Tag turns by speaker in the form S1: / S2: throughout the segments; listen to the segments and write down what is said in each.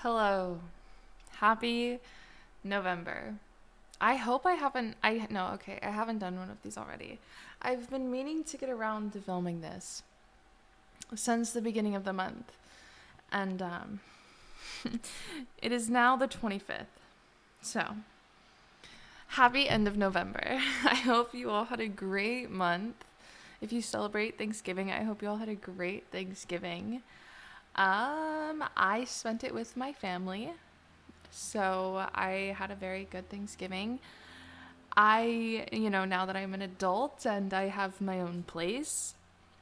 S1: Hello. Happy November. I hope I haven't no, okay, I haven't done one of these already. I've been meaning to get around to filming this since the beginning of the month. And it is now the 25th. So, happy end of November. I hope you all had a great month. If you celebrate Thanksgiving, I hope you all had a great Thanksgiving. I spent it with my family, so I had a very good Thanksgiving. Now that I'm an adult and I have my own place,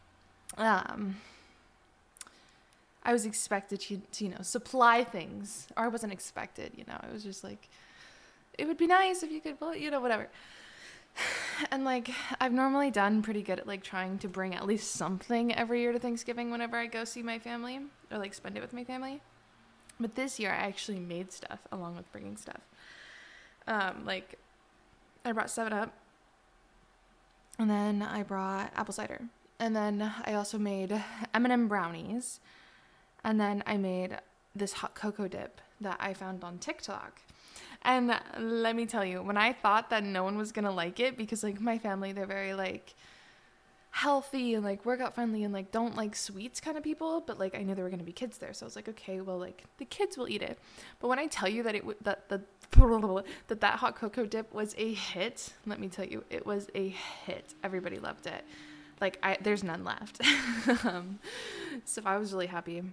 S1: I was expected to supply things, or I wasn't expected, it was just like, it would be nice if you could, whatever. And I've normally done pretty good at trying to bring at least something every year to Thanksgiving whenever I go see my family or spend it with my family. But this year I actually made stuff along with bringing stuff. I brought 7-Up, and then I brought apple cider, and then I also made M&M brownies, and then I made this hot cocoa dip that I found on TikTok. And let me tell you, when I thought that no one was going to like it, because, my family, they're very, healthy and, workout friendly and, don't like sweets kind of people. But, I knew there were going to be kids there. So I was like, okay, well, the kids will eat it. But when I tell you that that hot cocoa dip was a hit, let me tell you, it was a hit. Everybody loved it. There's none left. So I was really happy.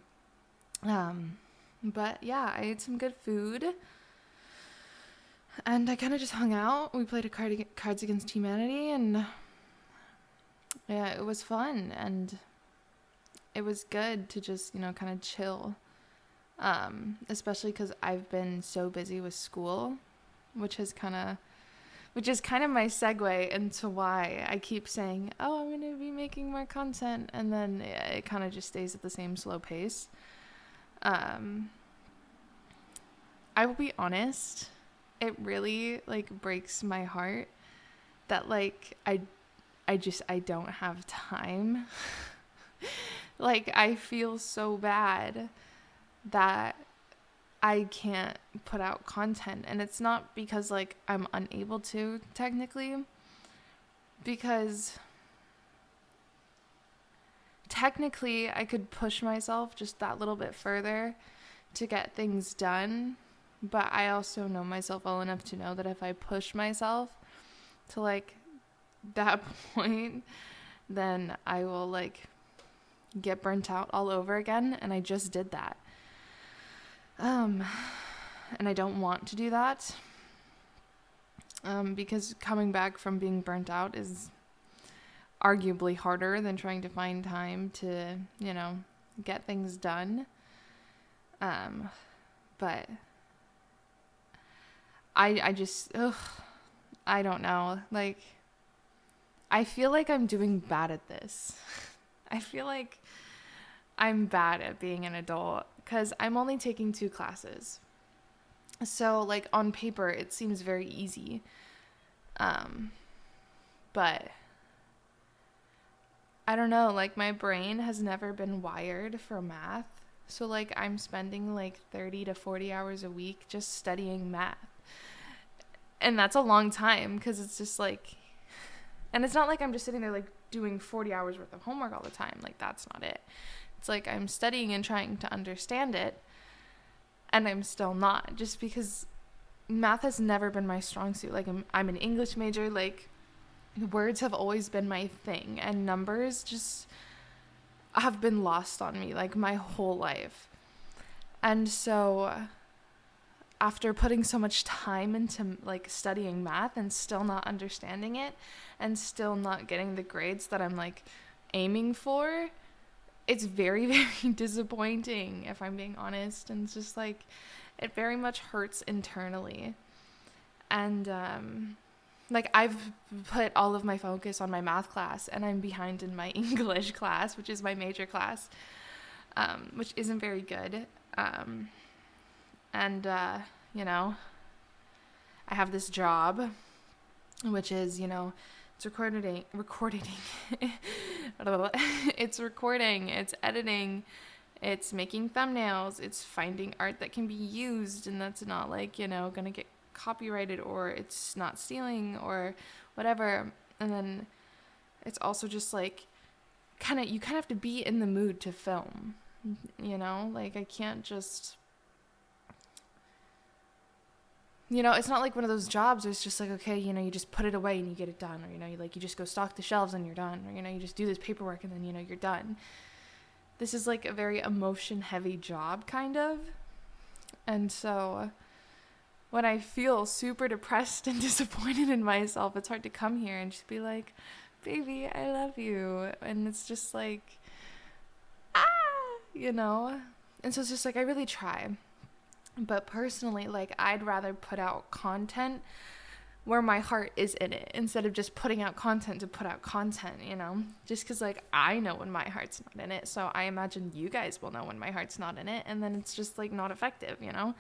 S1: But, yeah, I ate some good food. And I kind of just hung out. We played Cards Against Humanity, and yeah, it was fun, and it was good to just, kind of chill, especially because I've been so busy with school, which is kind of my segue into why I keep saying, oh, I'm going to be making more content, and then it kind of just stays at the same slow pace. I will be honest, it really breaks my heart that I don't have time. I feel so bad that I can't put out content, and it's not because I'm unable to, technically, because technically I could push myself just that little bit further to get things done. But I also know myself well enough to know that if I push myself to that point, then I will get burnt out all over again. And I just did that. And I don't want to do that. Because coming back from being burnt out is arguably harder than trying to find time to, get things done. But I just, I don't know. I feel like I'm doing bad at this. I feel like I'm bad at being an adult because I'm only taking 2 classes. So, on paper, it seems very easy. But I don't know, my brain has never been wired for math. So, I'm spending 30 to 40 hours a week just studying math. And that's a long time because it's just and it's not I'm just sitting there doing 40 hours worth of homework all the time. That's not it. It's I'm studying and trying to understand it, and I'm still not, just because math has never been my strong suit. I'm an English major. Words have always been my thing, and numbers just have been lost on me my whole life. And so after putting so much time into studying math and still not understanding it and still not getting the grades that I'm aiming for, it's very, very disappointing, if I'm being honest. And it's just it very much hurts internally. And I've put all of my focus on my math class, and I'm behind in my English class, which is my major class, which isn't very good. I have this job, which is, it's recording, it's recording, it's editing, It's making thumbnails. It's finding art that can be used and that's not like, gonna get copyrighted or it's not stealing or whatever. And then it's also just like you kind of have to be in the mood to film, like I can't just, it's not like one of those jobs where it's just like, okay, you just put it away and you get it done, or, you just go stock the shelves and you're done, or, you just do this paperwork and then, you're done. This is like a very emotion heavy job kind of. And so when I feel super depressed and disappointed in myself, it's hard to come here and just be like, baby, I love you. And it's just like, And so it's just like, I really try. But personally, like, I'd rather put out content where my heart is in it instead of just putting out content to put out content, just because like I know when my heart's not in it, so I imagine you guys will know when my heart's not in it, and then it's just like not effective, and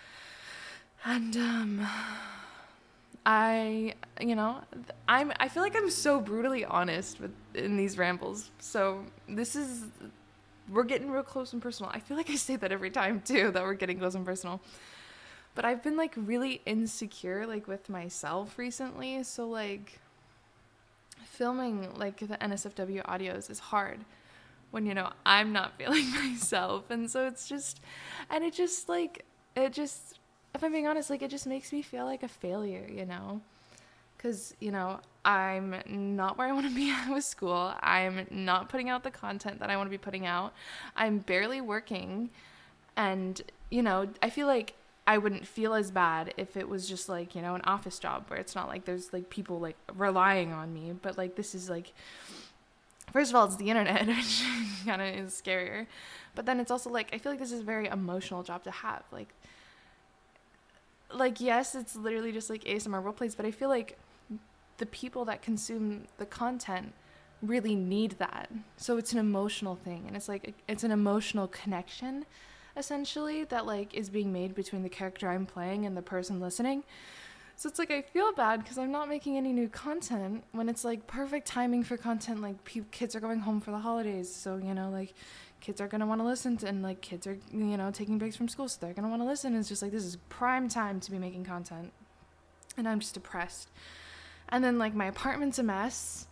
S1: I feel like I'm so brutally honest in these rambles, so we're getting real close and personal. I feel like I say that every time too, that we're getting close and personal. But I've been, like, really insecure, like, with myself recently. So, like, filming, like, the NSFW audios is hard when, I'm not feeling myself. And so it's just, if I'm being honest, like, it just makes me feel like a failure, Because, I'm not where I want to be at with school. I'm not putting out the content that I want to be putting out. I'm barely working. And, I feel like I wouldn't feel as bad if it was just like, an office job where it's not like there's like people like relying on me. But like this is like, first of all, it's the internet, which kind of is scarier. But then it's also like, I feel like this is a very emotional job to have. Like yes, it's literally just like ASMR roleplays, but I feel like the people that consume the content really need that. So it's an emotional thing. And it's like, it's an emotional connection essentially that like is being made between the character I'm playing and the person listening. So it's like I feel bad because I'm not making any new content when it's like perfect timing for content. Like kids are going home for the holidays, so like kids are gonna want to listen to, and like kids are taking breaks from school, so they're gonna want to listen. It's just like this is prime time to be making content, and I'm just depressed. And then like my apartment's a mess.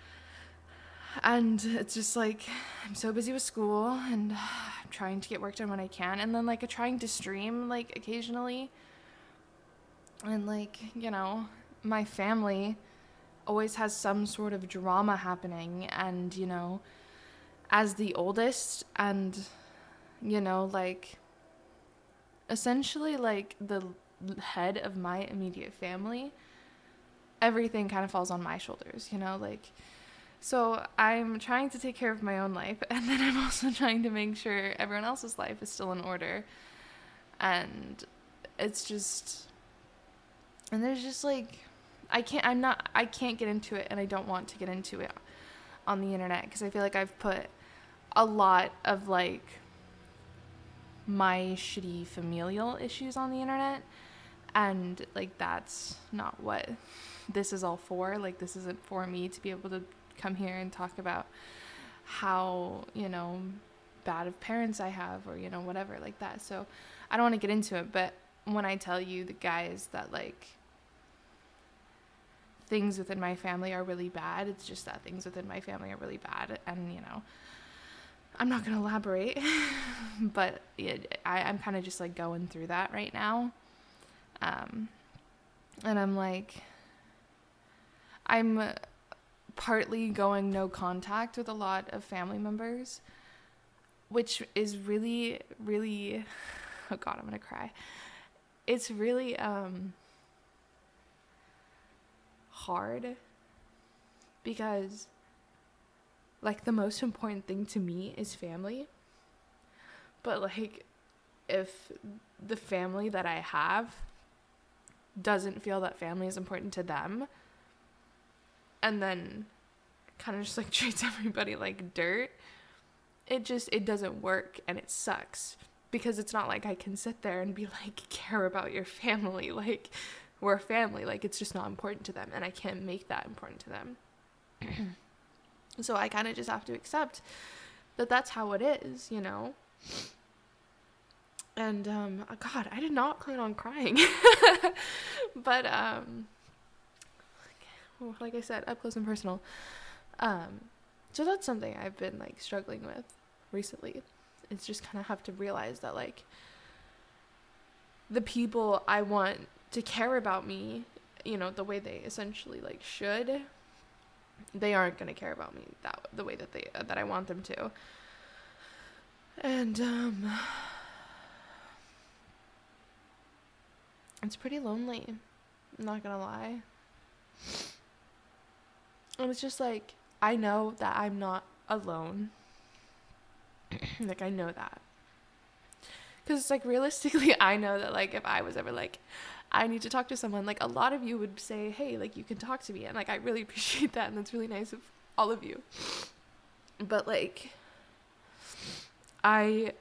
S1: And it's just like, I'm so busy with school and I'm trying to get work done when I can. And then like trying to stream like occasionally. And like, my family always has some sort of drama happening. And, as the oldest and, like essentially like the head of my immediate family, everything kind of falls on my shoulders, like. So I'm trying to take care of my own life, and then I'm also trying to make sure everyone else's life is still in order. And it's just, and there's just like, I can't get into it, and I don't want to get into it on the internet, because I feel like I've put a lot of like my shitty familial issues on the internet, and like that's not what this is all for. Like this isn't for me to be able to come here and talk about how, bad of parents I have or, whatever like that. So I don't want to get into it, but when I tell you the guys that like things within my family are really bad, it's just that things within my family are really bad. And, I'm not going to elaborate, but I'm kind of just like going through that right now. And I'm like, I'm partly going no contact with a lot of family members, which is really, really, oh God, I'm going to cry. It's really hard because like the most important thing to me is family. But like if the family that I have doesn't feel that family is important to them, and then kind of just like treats everybody like dirt, it doesn't work, and it sucks because it's not like I can sit there and be like, care about your family, like we're a family, like it's just not important to them, and I can't make that important to them. So I kind of just have to accept that that's how it is, And God, I did not plan on crying. But like I said, up close and personal. So that's something I've been like struggling with recently. It's just kind of have to realize that like the people I want to care about me, you know, the way they essentially like should, they aren't going to care about me the way that I want them to. And it's pretty lonely, I'm not gonna lie. And it's just like, I know that I'm not alone. Like, I know that. Because it's like, realistically, I know that like, if I was ever like, I need to talk to someone, like, a lot of you would say, hey, like, you can talk to me. And like, I really appreciate that. And that's really nice of all of you. But like, I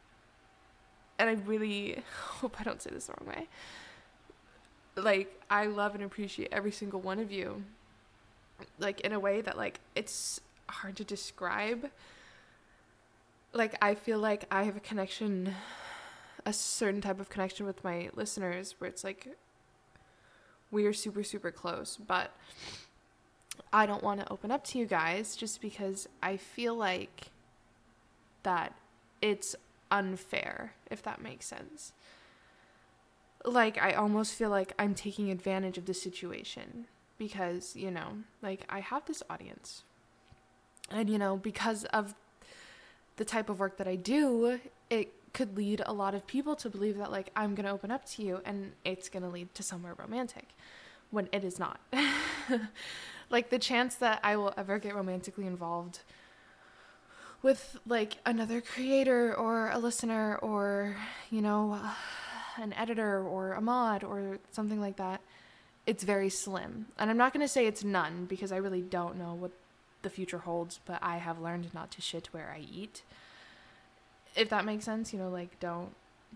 S1: really hope I don't say this the wrong way. Like, I love and appreciate every single one of you, like, in a way that, like, it's hard to describe. Like, I feel like I have a certain type of connection with my listeners where it's like, we are super, super close, but I don't want to open up to you guys just because I feel like that it's unfair, if that makes sense. Like, I almost feel like I'm taking advantage of the situation because, you know, like, I have this audience. And, you know, because of the type of work that I do, it could lead a lot of people to believe that, like, I'm going to open up to you and it's going to lead to somewhere romantic when it is not. Like, the chance that I will ever get romantically involved with, like, another creator or a listener or, you know, an editor or a mod or something like that, it's very slim. And I'm not going to say it's none because I really don't know what the future holds, but I have learned not to shit where I eat, if that makes sense. You know, like, don't,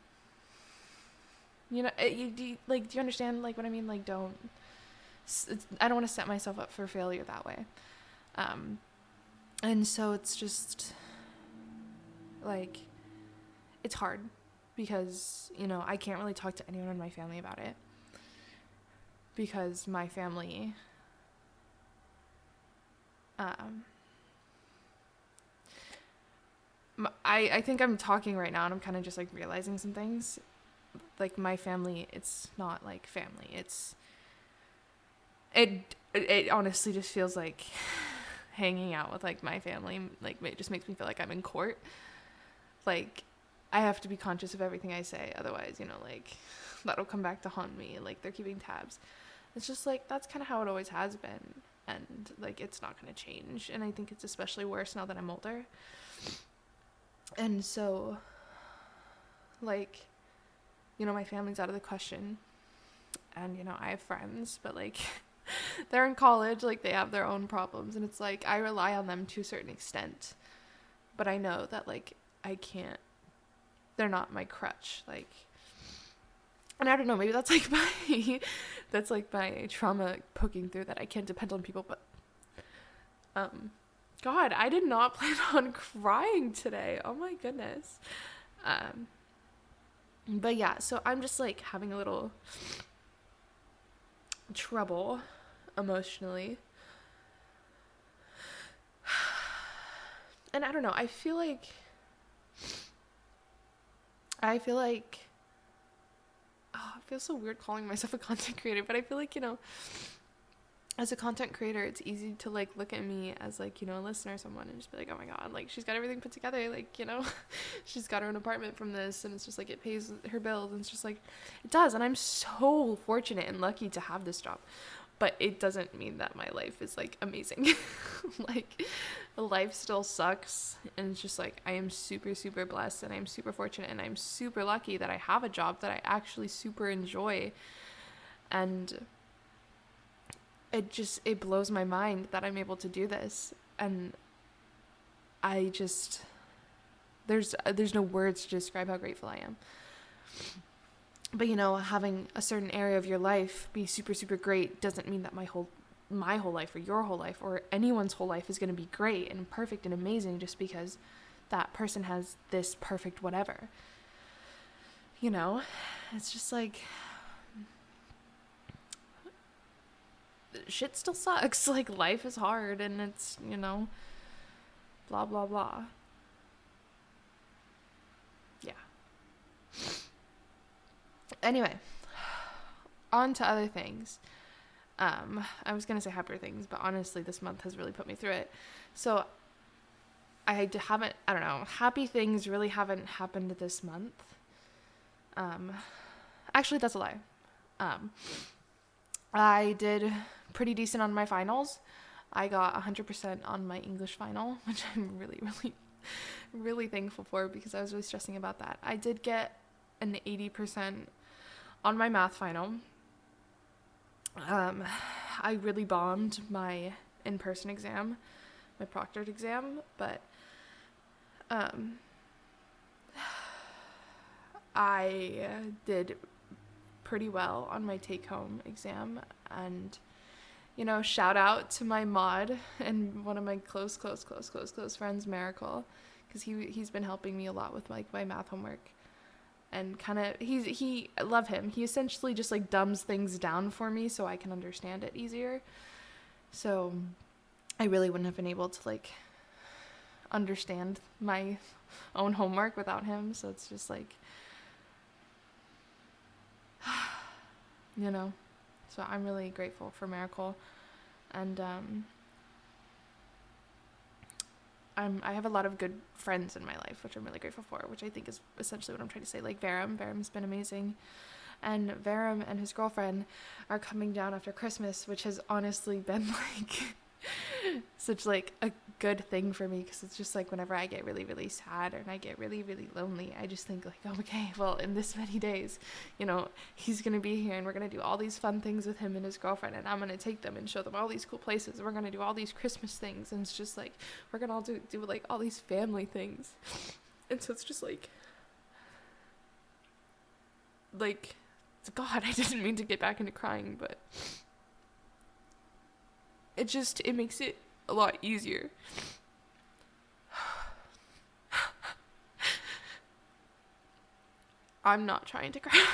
S1: you know, do you understand, like, what I mean? Like, I don't want to set myself up for failure that way. And so it's just like, it's hard because, you know, I can't really talk to anyone in my family about it because my family, I think I'm talking right now and I'm kind of just like realizing some things. Like, my family, it's not like family. It honestly just feels like hanging out with like my family. Like, it just makes me feel like I'm in court. Like, I have to be conscious of everything I say. Otherwise, you know, like, that'll come back to haunt me. Like, they're keeping tabs. It's just like, that's kind of how it always has been. And like, it's not going to change. And I think it's especially worse now that I'm older. And so, like, you know, my family's out of the question. And, you know, I have friends, but like, they're in college, like, they have their own problems. And it's like, I rely on them to a certain extent. But I know that, like, I can't, they're not my crutch. Like, and I don't know, maybe that's like my trauma poking through that I can't depend on people. But, God, I did not plan on crying today. Oh my goodness. But yeah, so I'm just like having a little trouble emotionally. And I don't know, I feel like oh, it feels so weird calling myself a content creator, but I feel like, you know, as a content creator, it's easy to like look at me as like, you know, a listener or someone and just be like, oh my God, like, she's got everything put together, like, you know, she's got her own apartment from this, and it's just like, it pays her bills, and it's just like, it does. And I'm so fortunate and lucky to have this job, but it doesn't mean that my life is like amazing. Like, life still sucks, and it's just like, I am super, super blessed, and I'm super fortunate, and I'm super lucky that I have a job that I actually super enjoy. And it blows my mind that I'm able to do this. And I just, there's no words to describe how grateful I am. But, you know, having a certain area of your life be super, super great doesn't mean that my whole life or your whole life or anyone's whole life is going to be great and perfect and amazing just because that person has this perfect whatever. You know, it's just like, shit still sucks. Like, life is hard, and it's, you know, blah, blah, blah. Yeah. Anyway, on to other things. I was going to say happier things, but honestly, this month has really put me through it. So, I don't know, happy things really haven't happened this month. Actually, that's a lie. I did pretty decent on my finals. I got 100% on my English final, which I'm really, really, really thankful for, because I was really stressing about that. I did get an 80% on my math final. I really bombed my in-person exam, my proctored exam, but I did pretty well on my take-home exam, and, you know, shout out to my mod and one of my close friends, Miracle, because he's been helping me a lot with, like, my math homework, and kind of, I love him. He essentially just, like, dumbs things down for me so I can understand it easier. So I really wouldn't have been able to, like, understand my own homework without him. So it's just like, you know, so I'm really grateful for Miracle. And I have a lot of good friends in my life, which I'm really grateful for, which I think is essentially what I'm trying to say. Like Varam's been amazing. And Varam and his girlfriend are coming down after Christmas, which has honestly been, like, such, like, a good thing for me, because it's just like, whenever I get really, really sad and I get really, really lonely, I just think, like, oh, okay, well, in this many days, you know, he's gonna be here, and we're gonna do all these fun things with him and his girlfriend, and I'm gonna take them and show them all these cool places, and we're gonna do all these Christmas things, and it's just like, we're gonna all do like all these family things. And so it's just like, God, I didn't mean to get back into crying, but it makes it a lot easier. I'm not trying to cry.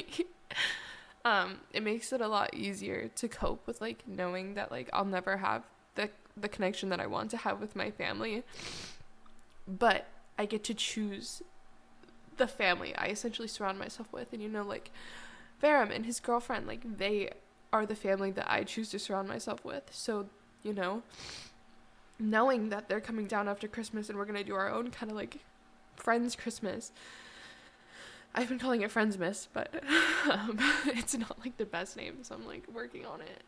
S1: It makes it a lot easier to cope with, like, knowing that, like, I'll never have the connection that I want to have with my family, but I get to choose the family I essentially surround myself with. And, you know, like, Varam and his girlfriend, like, they are the family that I choose to surround myself with. So, you know, knowing that they're coming down after Christmas and we're going to do our own kind of, like, Friends Christmas. I've been calling it Friendsmas, but it's not, like, the best name, so I'm, like, working on it.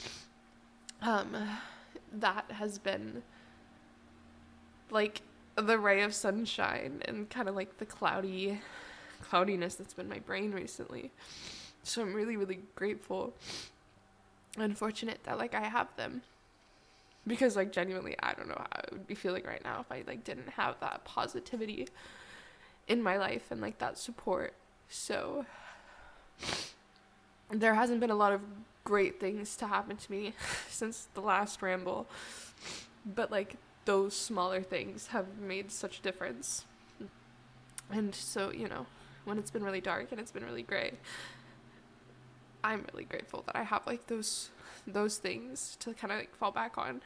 S1: That has been, like, the ray of sunshine and kind of, like, the cloudiness that's been my brain recently. So I'm really, really grateful and fortunate that, like, I have them. Because, like, genuinely, I don't know how I would be feeling right now if I, like, didn't have that positivity in my life and, like, that support. So there hasn't been a lot of great things to happen to me since the last ramble, but, like, those smaller things have made such a difference. And so, you know, when it's been really dark and it's been really gray, I'm really grateful that I have, like, those things to kind of, like, fall back on.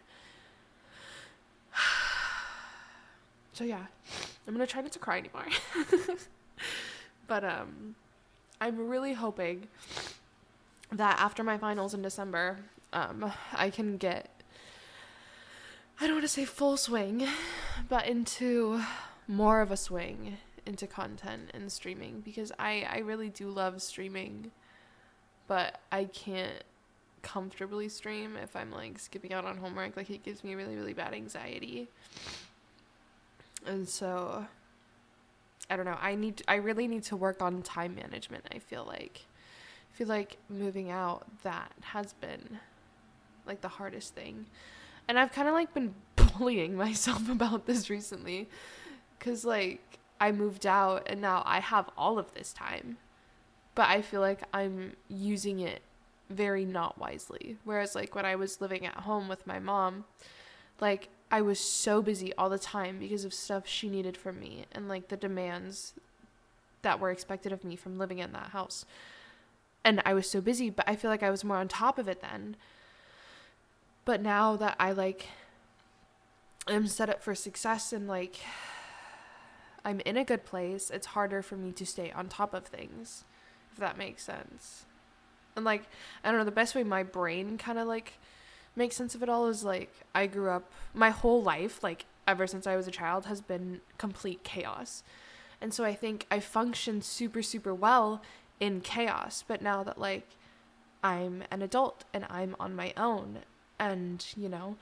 S1: So yeah, I'm gonna try not to cry anymore. But I'm really hoping that after my finals in December, I can get, I don't want to say full swing, but into more of a swing into content and streaming, because I really do love streaming, but I can't comfortably stream if I'm, like, skipping out on homework. Like, it gives me really, really bad anxiety. And so, I don't know, I really need to work on time management. I feel like moving out, that has been, like, the hardest thing. And I've kind of, like, been bullying myself about this recently, because, like, I moved out and now I have all of this time, but I feel like I'm using it very not wisely. Whereas, like, when I was living at home with my mom, like, I was so busy all the time because of stuff she needed from me and like the demands that were expected of me from living in that house. And I was so busy, but I feel like I was more on top of it then. But now that I like am set up for success and like I'm in a good place, it's harder for me to stay on top of things, if that makes sense. And like, I don't know, the best way my brain kind of like makes sense of it all is like, I grew up, my whole life, like ever since I was a child, has been complete chaos. And so I think I function super, super well in chaos. But now that like I'm an adult and I'm on my own and, you know,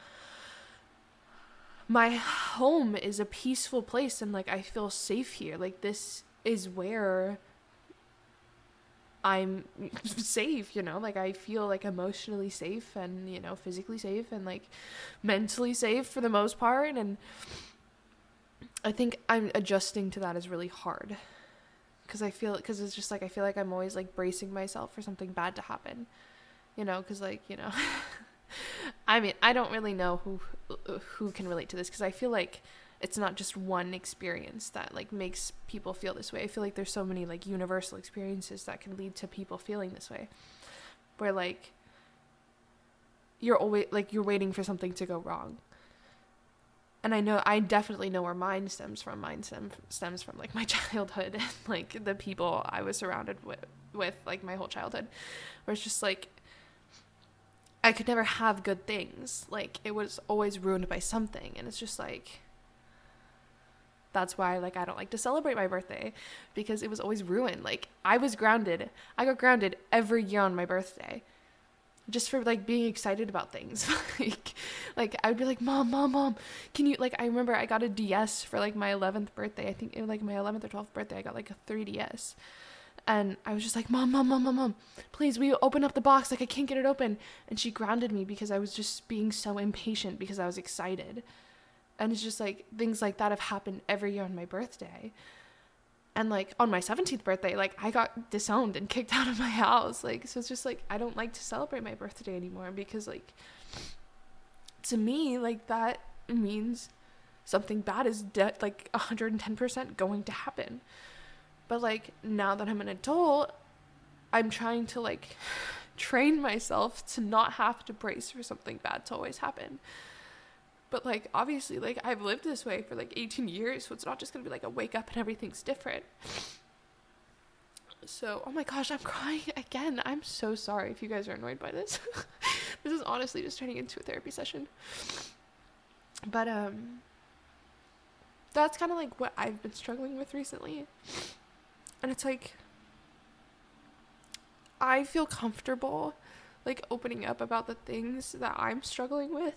S1: my home is a peaceful place and like I feel safe here. Like this is where I'm safe, you know, like I feel like emotionally safe and, you know, physically safe and like mentally safe for the most part. And I think I'm adjusting to that is really hard because it's just like I feel like I'm always like bracing myself for something bad to happen, you know, because like, you know, I mean, I don't really know who can relate to this because I feel like it's not just one experience that like makes people feel this way. I feel like there's so many like universal experiences that can lead to people feeling this way, where like you're always like you're waiting for something to go wrong. And I definitely know where mine stems from. Mine stems from like my childhood and like the people I was surrounded with like my whole childhood, where it's just like I could never have good things. Like it was always ruined by something, and it's just like that's why like I don't like to celebrate my birthday because it was always ruined. Like I got grounded every year on my birthday. Just for like being excited about things. like I would be like, mom, can you, like, I remember I got a DS for like my 11th birthday. I think it was like my 11th or 12th birthday. I got like a 3DS. And I was just like, mom, please, will you open up the box? Like I can't get it open. And she grounded me because I was just being so impatient because I was excited. And it's just like things like that have happened every year on my birthday. And like on my 17th birthday, like I got disowned and kicked out of my house. Like, so it's just like, I don't like to celebrate my birthday anymore because like, to me, like that means something bad is like 110% going to happen. But like now that I'm an adult, I'm trying to like train myself to not have to brace for something bad to always happen. But, like, obviously, like, I've lived this way for, like, 18 years, so it's not just going to be, like, a wake up and everything's different. So, oh my gosh, I'm crying again. I'm so sorry if you guys are annoyed by this. This is honestly just turning into a therapy session. But, that's kind of, like, what I've been struggling with recently. And it's, like, I feel comfortable, like, opening up about the things that I'm struggling with.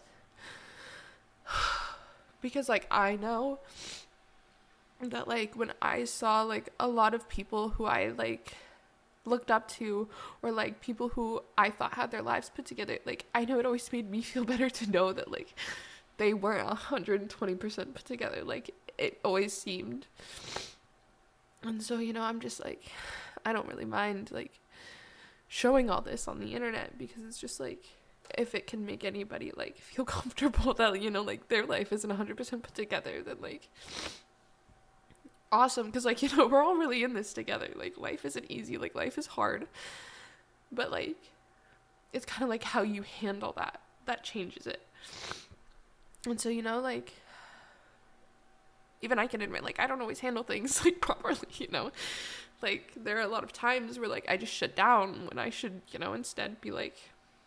S1: Because like I know that like when I saw like a lot of people who I like looked up to or like people who I thought had their lives put together, like I know it always made me feel better to know that like they weren't 120% put together, like it always seemed. And so, you know, I'm just like, I don't really mind like showing all this on the internet because it's just like, if it can make anybody like feel comfortable that, you know, like their life isn't 100% put together, then like awesome. Because like, you know, we're all really in this together. Like life isn't easy, like life is hard, but like it's kind of like how you handle that changes it. And so, you know, like even I can admit like I don't always handle things like properly, you know, like there are a lot of times where like I just shut down when I should, you know, instead be like,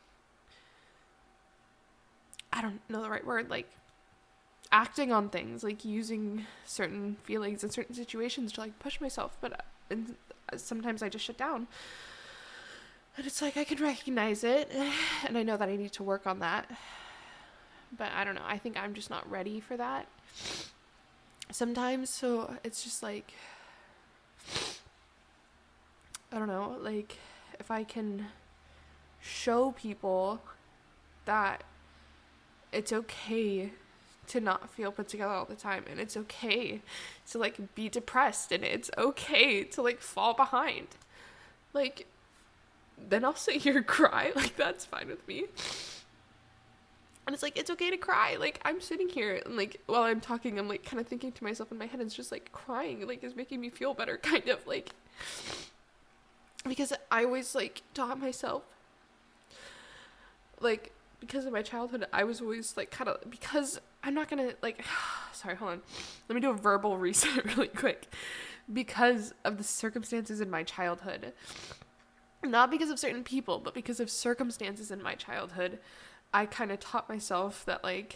S1: I don't know the right word, like acting on things, like using certain feelings in certain situations to like push myself. But sometimes I just shut down. And it's like I can recognize it and I know that I need to work on that. But I don't know. I think I'm just not ready for that sometimes. So it's just like, I don't know, like if I can show people that it's okay to not feel put together all the time, and it's okay to like be depressed, and it's okay to like fall behind, like then I'll sit here and cry, like that's fine with me.
S2: And it's like, it's okay to cry. Like, I'm sitting here and like, while I'm talking, I'm like kind of thinking to myself in my head, it's just like crying, like, is making me feel better, kind of, like, because I always like taught myself, like, because of my childhood, I was always like kind of, because I'm not gonna like, sorry, hold on. Let me do a verbal reset really quick. Because of the circumstances in my childhood, not because of certain people, but because of circumstances in my childhood, I kind of taught myself that, like,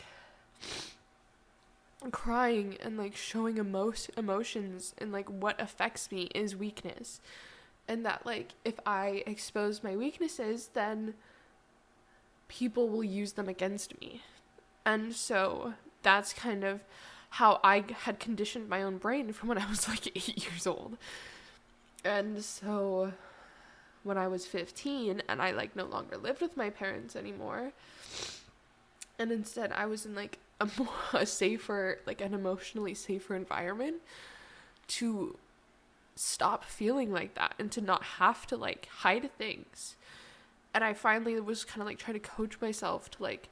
S2: crying and, like, showing emotions and, like, what affects me is weakness. And that, like, if I expose my weaknesses, then people will use them against me. And so that's kind of how I had conditioned my own brain from when I was, like, 8 years old. And so when I was 15 and I, like, no longer lived with my parents anymore, and instead I was in, like, a safer, like, an emotionally safer environment, to stop feeling like that and to not have to, like, hide things. And I finally was kind of, like, trying to coach myself to, like,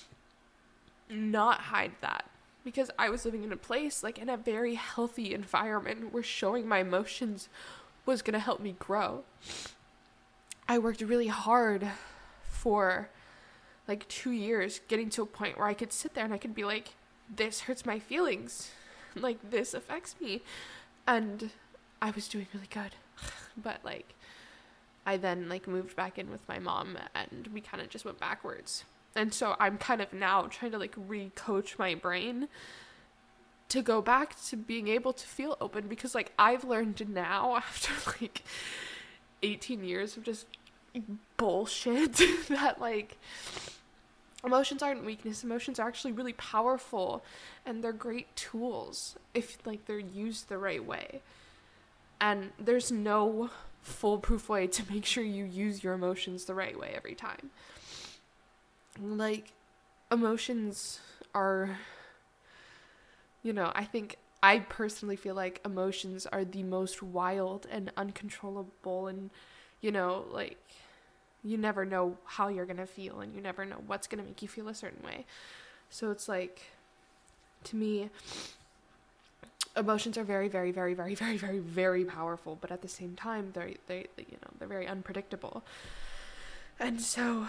S2: not hide that. Because I was living in a place, like, in a very healthy environment where showing my emotions was going to help me grow. I worked really hard for, like, 2 years, getting to a point where I could sit there and I could be like, this hurts my feelings. Like, this affects me. And I was doing really good. But, like, I then, like, moved back in with my mom and we kind of just went backwards. And so I'm kind of now trying to, like, re-coach my brain to go back to being able to feel open, because, like, I've learned now after, like, 18 years of just bullshit that, like, emotions aren't weakness. Emotions are actually really powerful, and they're great tools if, like, they're used the right way. And there's no foolproof way to make sure you use your emotions the right way every time. Like, emotions are, you know, I personally feel like emotions are the most wild and uncontrollable, and, you know, like, you never know how you're gonna feel and you never know what's gonna make you feel a certain way. So it's like, to me, emotions are very, very, very, very, very, very, very powerful, but at the same time, they're very unpredictable. And so,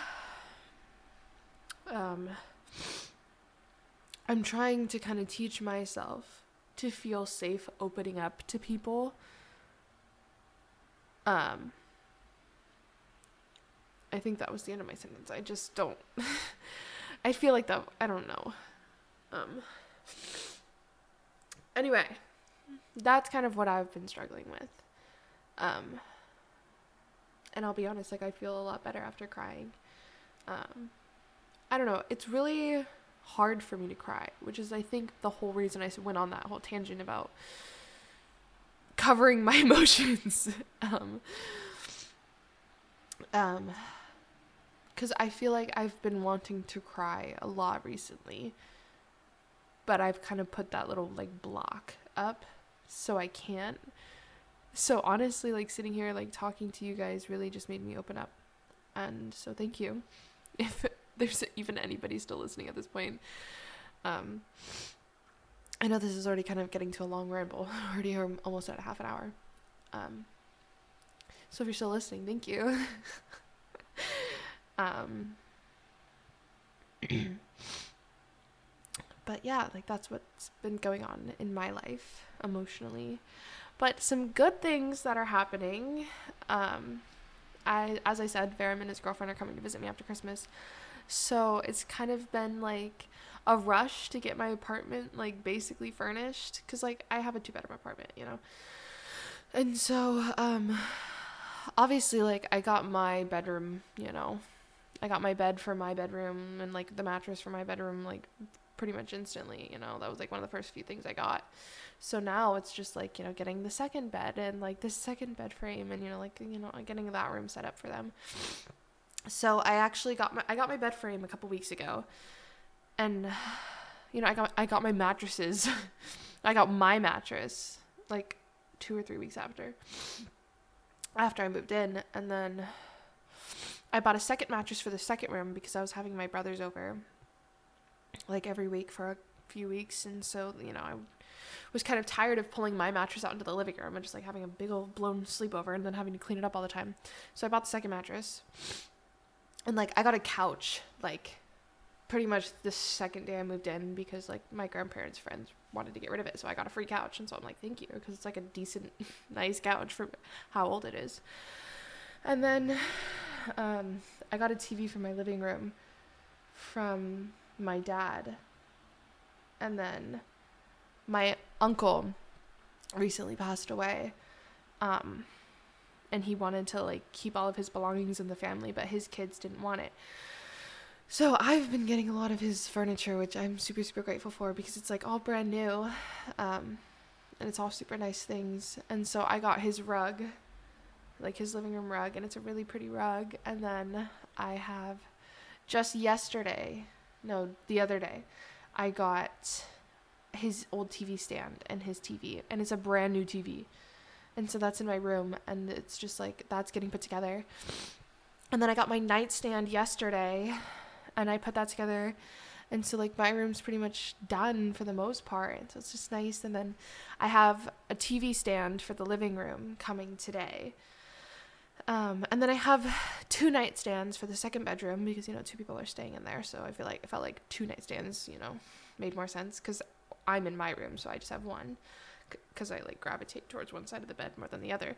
S2: I'm trying to kind of teach myself to feel safe opening up to people. I think that was the end of my sentence. I just don't, I feel like that, I don't know. Anyway, that's kind of what I've been struggling with. And I'll be honest, like, I feel a lot better after crying. I don't know, it's really hard for me to cry, which is, I think, the whole reason I went on that whole tangent about covering my emotions. Because I feel like I've been wanting to cry a lot recently, but I've kind of put that little, like, block up so I can't. So honestly, like, sitting here, like, talking to you guys really just made me open up. And so thank you. If there's even anybody still listening at this point. I know this is already kind of getting to a long ramble. Already almost at a half an hour. So if you're still listening, thank you. But yeah, like, that's what's been going on in my life emotionally. But some good things that are happening. As I said, Varum and his girlfriend are coming to visit me after Christmas. So it's kind of been, like, a rush to get my apartment, like, basically furnished. Because, like, I have a 2-bedroom apartment, you know. And so, obviously, like, I got my bedroom, you know. I got my bed for my bedroom and, like, the mattress for my bedroom, like, pretty much instantly, you know. That was, like, one of the first few things I got. So now it's just, like, you know, getting the second bed and, like, the second bed frame and, you know, like, you know, getting that room set up for them. So I actually got my bed frame a couple weeks ago, and, you know, I got my mattresses. I got my mattress, like, 2 or 3 weeks after I moved in, and then I bought a second mattress for the second room because I was having my brothers over. like every week for a few weeks. And so, you know, I was kind of tired of pulling my mattress out into the living room and just like having a big old blown sleepover and then having to clean it up all the time. So I bought the second mattress, and like I got a couch like pretty much the second day I moved in, because like my grandparents' friends wanted to get rid of it, so I got a free couch. And so I'm like, thank you, because it's like a decent nice couch for how old it is. And then I got a TV for my living room from my dad. And then my uncle recently passed away, and he wanted to like keep all of his belongings in the family, but his kids didn't want it. So I've been getting a lot of his furniture, which I'm super, super grateful for, because it's like all brand new, and it's all super nice things. And so I got his rug, like his living room rug, and it's a really pretty rug. And then I have the other day, I got his old TV stand and his TV, and it's a brand new TV. And so that's in my room, and it's just like, that's getting put together. And then I got my nightstand yesterday, and I put that together. And so like my room's pretty much done for the most part. So it's just nice. And then I have a TV stand for the living room coming today. And then I have 2 nightstands for the second bedroom, because, you know, 2 people are staying in there. So I felt like 2 nightstands, you know, made more sense, because I'm in my room, so I just have one, because I like gravitate towards one side of the bed more than the other.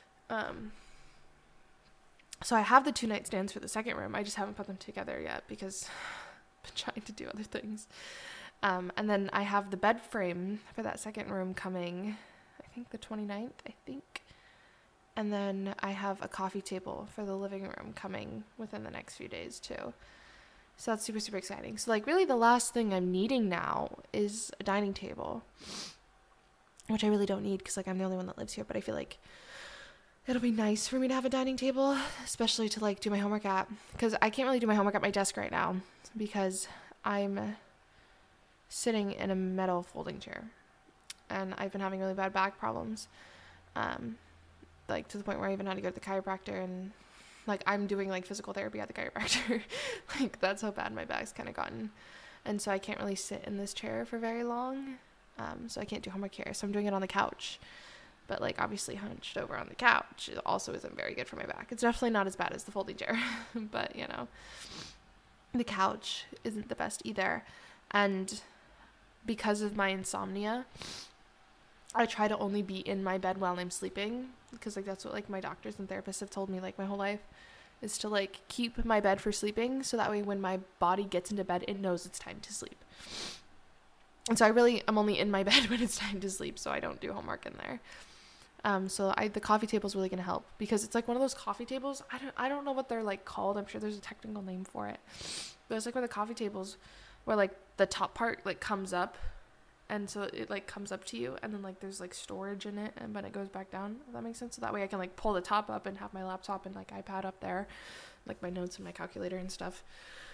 S2: So I have the 2 nightstands for the second room. I just haven't put them together yet, because I've been trying to do other things. And then I have the bed frame for that second room coming, I think the 29th, And then I have a coffee table for the living room coming within the next few days too. So that's super, super exciting. So like really the last thing I'm needing now is a dining table, which I really don't need, because like I'm the only one that lives here, but I feel like it'll be nice for me to have a dining table, especially to like do my homework at, because I can't really do my homework at my desk right now because I'm sitting in a metal folding chair, and I've been having really bad back problems, like to the point where I even had to go to the chiropractor, and like I'm doing like physical therapy at the chiropractor. Like that's how bad my back's kind of gotten, and so I can't really sit in this chair for very long, so I can't do homework here, so I'm doing it on the couch. But like obviously hunched over on the couch, it also isn't very good for my back. It's definitely not as bad as the folding chair, but you know, the couch isn't the best either. And because of my insomnia, I try to only be in my bed while I'm sleeping, because like that's what like my doctors and therapists have told me like my whole life, is to like keep my bed for sleeping, so that way when my body gets into bed, it knows it's time to sleep. And so I'm only in my bed when it's time to sleep, so I don't do homework in there. So the coffee table is really going to help, because it's like one of those coffee tables. I don't know what they're like called. I'm sure there's a technical name for it. But it's like one of the coffee tables where like the top part like comes up, and so it like comes up to you, and then like there's like storage in it, and when it goes back down, if that makes sense. So that way I can like pull the top up and have my laptop and like iPad up there, like my notes and my calculator and stuff.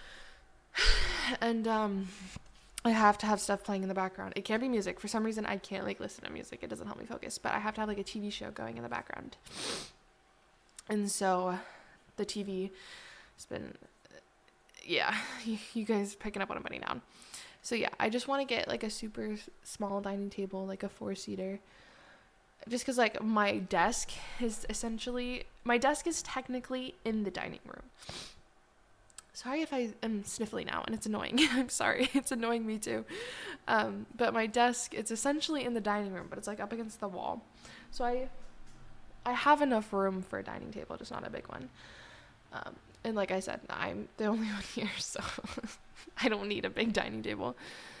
S2: And I have to have stuff playing in the background. It can't be music. For some reason, I can't like listen to music. It doesn't help me focus. But I have to have like a TV show going in the background. And so the TV has been, yeah, you guys picking up what I'm putting down. So yeah, I just want to get like a super small dining table, like a 4-seater. Just because like my desk is technically in the dining room. Sorry if I am sniffly now, and it's annoying. I'm sorry. It's annoying me too. But my desk, it's essentially in the dining room, but it's like up against the wall. So I have enough room for a dining table, just not a big one. And like I said, I'm the only one here, so I don't need a big dining table.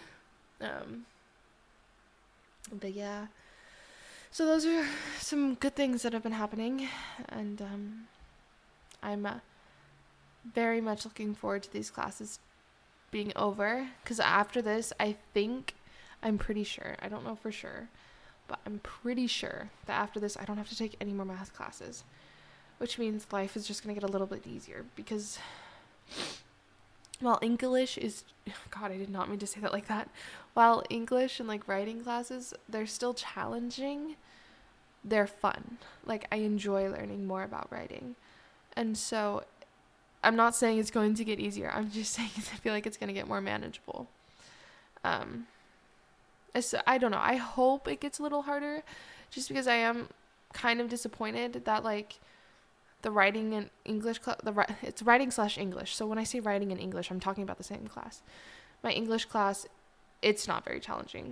S2: But yeah. So those are some good things that have been happening, and I'm very much looking forward to these classes being over, because after this, I'm pretty sure, I don't know for sure, but I'm pretty sure that after this, I don't have to take any more math classes, which means life is just going to get a little bit easier, because while English is, God, I did not mean to say that like that, while English and like writing classes, they're still challenging, they're fun. Like I enjoy learning more about writing, and so I'm not saying it's going to get easier. I'm just saying I feel like it's going to get more manageable.
S1: I don't know. I hope it gets a little harder, just because I am kind of disappointed that like the writing and English it's writing/English. So when I say writing and English, I'm talking about the same class. My English class, it's not very challenging.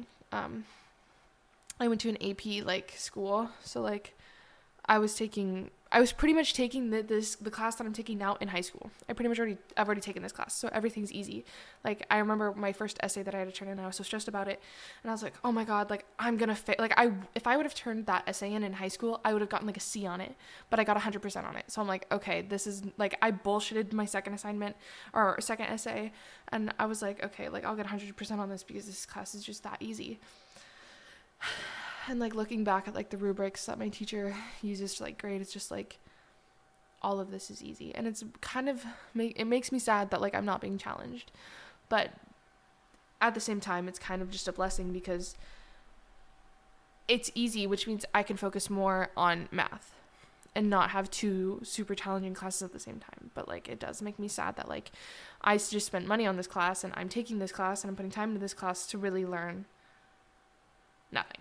S1: I went to an AP like school, so like I was pretty much taking the class that I'm taking now in high school. I've already taken this class, so everything's easy. Like I remember my first essay that I had to turn in, I was so stressed about it, and I was like, oh my god, like I'm gonna fail. Like if I would have turned that essay in high school, I would have gotten like a C on it, but I got 100% on it. So I'm like, okay, this is like, I bullshitted my second essay, and I was like, okay, like I'll get 100% on this because this class is just that easy. And like looking back at like the rubrics that my teacher uses to like grade, it's just like all of this is easy, and it's kind of it makes me sad that like I'm not being challenged, but at the same time it's kind of just a blessing because it's easy, which means I can focus more on math and not have two super challenging classes at the same time. But like it does make me sad that like I just spent money on this class, and I'm taking this class and I'm putting time into this class to really learn nothing.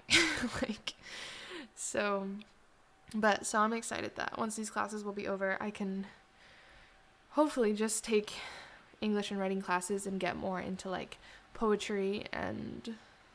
S1: So I'm excited that once these classes will be over, I can hopefully just take English and writing classes and get more into like poetry and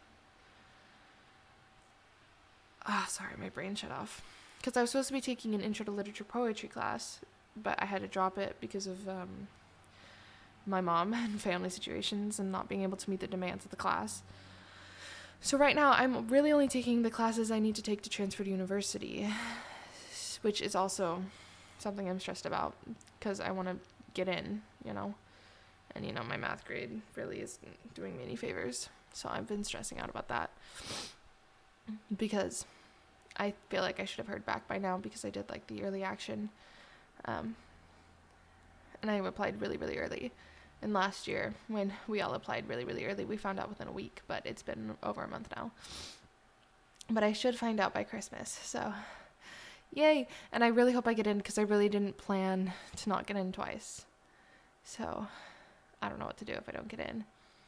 S1: sorry, my brain shut off, because I was supposed to be taking an intro to literature poetry class, but I had to drop it because of my mom and family situations and not being able to meet the demands of the class. So right now, I'm really only taking the classes I need to take to transfer to university, which is also something I'm stressed about because I want to get in, and, my math grade really isn't doing me any favors. So I've been stressing out about that because I feel like I should have heard back by now because I did, like, the early action, and I applied really, really early. And last year, when we all applied really, really early, we found out within a week, but it's been over a month now. But I should find out by Christmas, so yay! And I really hope I get in, because I really didn't plan to not get in twice. So I don't know what to do if I don't get in.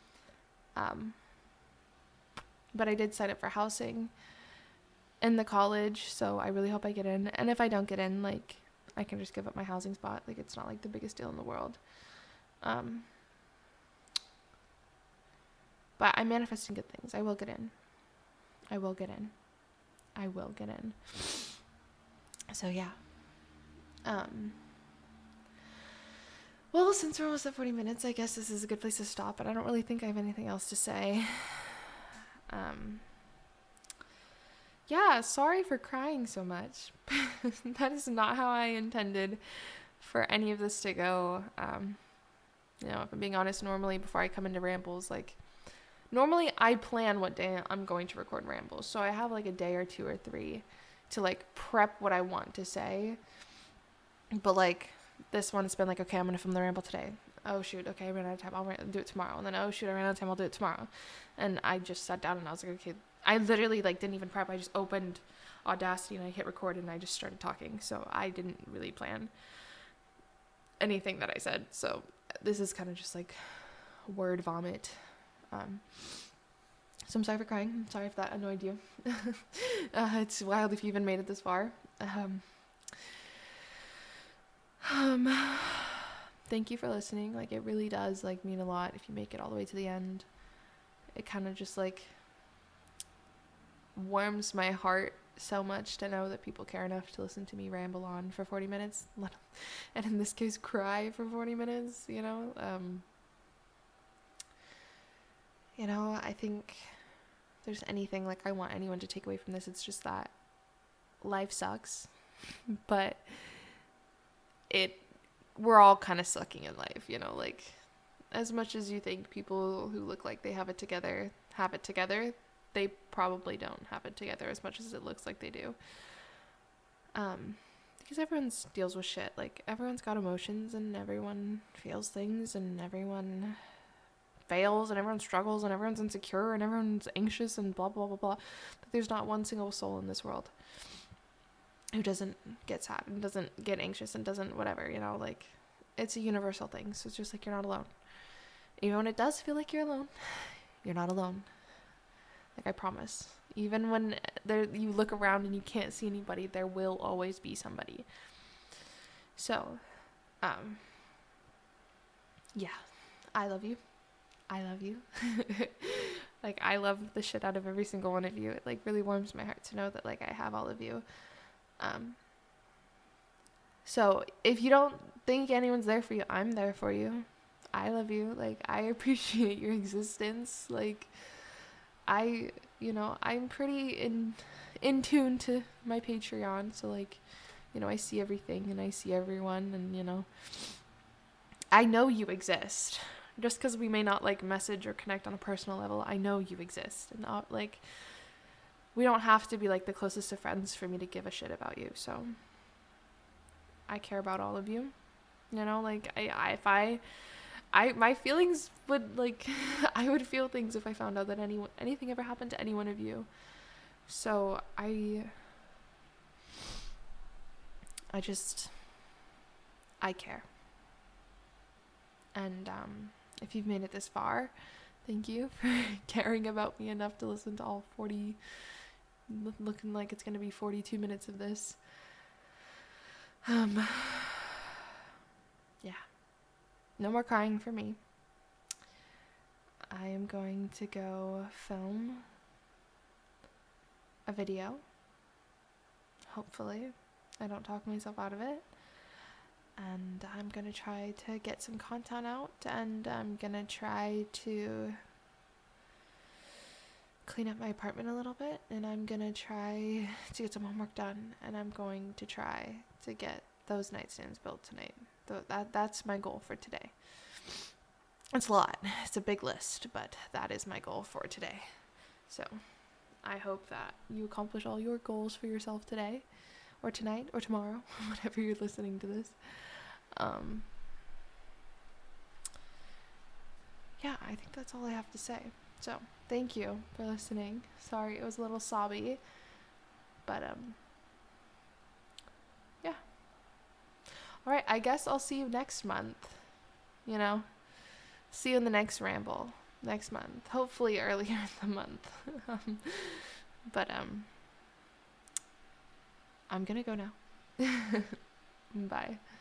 S1: But I did sign up for housing in the college, so I really hope I get in. And if I don't get in, like, I can just give up my housing spot. Like, it's not, like, the biggest deal in the world. But I'm manifesting good things. I will get in. So yeah. Well, since we're almost at 40 minutes, I guess this is a good place to stop, but I don't really think I have anything else to say. Yeah, sorry for crying so much. That is not how I intended for any of this to go. If I'm being honest, normally before I come into Rambles, like, normally I plan what day I'm going to record Rambles. So I have like a day or 2 or 3 to like prep what I want to say. But like this one, it's been like, okay, I'm going to film the ramble today. Oh shoot, okay, I ran out of time, I'll do it tomorrow. And then, oh shoot, I ran out of time, I'll do it tomorrow. And I just sat down and I was like, okay, I literally like didn't even prep. I just opened Audacity and I hit record and I just started talking. So I didn't really plan anything that I said. So this is kind of just like word vomit. So I'm sorry for crying. I'm sorry if that annoyed you. It's wild if you even made it this far. Thank you for listening. Like, it really does like mean a lot if you make it all the way to the end. It kind of just like warms my heart so much to know that people care enough to listen to me ramble on for 40 minutes, and in this case cry for 40 minutes, I think if there's anything like I want anyone to take away from this, it's just that life sucks, but we're all kind of sucking in life, like, as much as you think people who look like they have it together, they probably don't have it together as much as it looks like they do. Because everyone deals with shit. Like, everyone's got emotions, and everyone feels things, and everyone fails, and everyone struggles, and everyone's insecure, and everyone's anxious, and blah, blah, blah, blah. But there's not one single soul in this world who doesn't get sad, and doesn't get anxious, and doesn't whatever, like, it's a universal thing. So it's just like, you're not alone. Even when it does feel like you're alone, You're not alone. Like, I promise. Even when you look around and you can't see anybody, there will always be somebody. So, yeah, I love you. I love you. Like, I love the shit out of every single one of you. It, like, really warms my heart to know that, like, I have all of you. So if you don't think anyone's there for you, I'm there for you. I love you. Like, I appreciate your existence. Like, I'm pretty in tune to my Patreon. So, like, I see everything and I see everyone, and, I know you exist. Just because we may not, like, message or connect on a personal level, I know you exist. And, like, we don't have to be, like, the closest of friends for me to give a shit about you. So, I care about all of you. Like, my feelings would, like, I would feel things if I found out that anything ever happened to any one of you. So, I care. And, if you've made it this far, thank you for caring about me enough to listen to all 40, looking like it's going to be 42 minutes of this. Yeah. No more crying for me. I am going to go film a video. Hopefully. I don't talk myself out of it. And I'm going to try to get some content out, and I'm going to try to clean up my apartment a little bit, and I'm going to try to get some homework done, and I'm going to try to get those nightstands built tonight. That's my goal for today. It's a lot. It's a big list, but that is my goal for today. So I hope that you accomplish all your goals for yourself today, or tonight, or tomorrow, whenever you're listening to this. Yeah, I think that's all I have to say. So, thank you for listening. Sorry, it was a little sobby, but, yeah. Alright, I guess I'll see you next month, See you in the next ramble next month. Hopefully earlier in the month. But, I'm gonna go now. Bye.